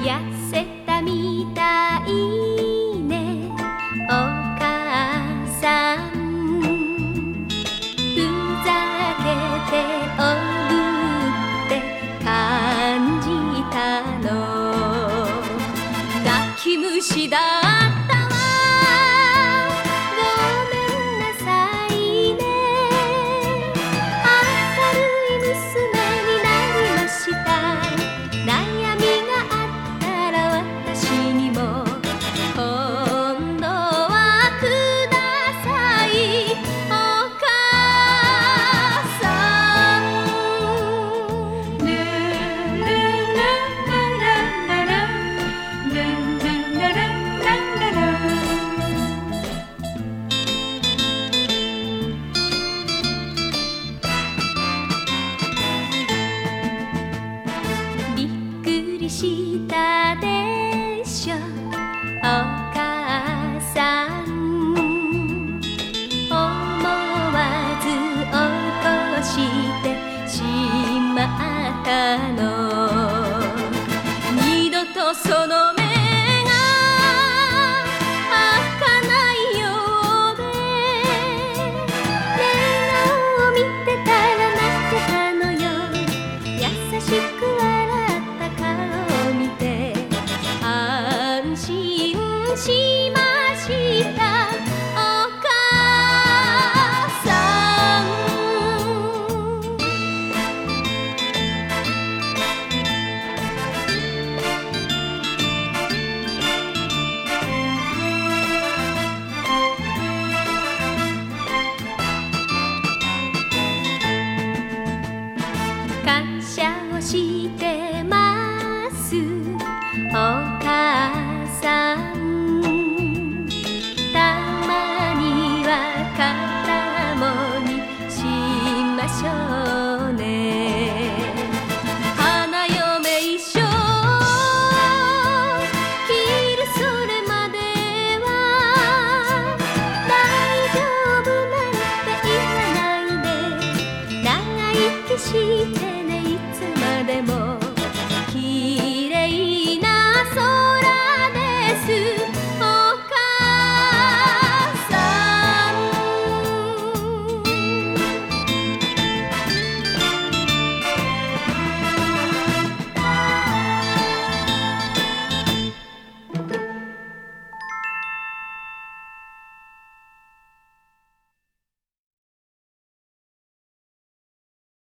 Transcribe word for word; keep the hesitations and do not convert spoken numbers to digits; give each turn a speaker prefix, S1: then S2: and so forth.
S1: 痩せたみたいねお母さんふざけておるって感じたの泣き虫だったわごめんなさいね明るい娘になりました悩みがあったら私にも今度はくださいお母さんルルルラララララルルラララララびっくりしたでしょお母さん思わず起こしてしまったの二度とその目が開かないようで笑顔を見てたら泣いてたのよ優しく笑った顔を見て安心しましたお母さん感謝をして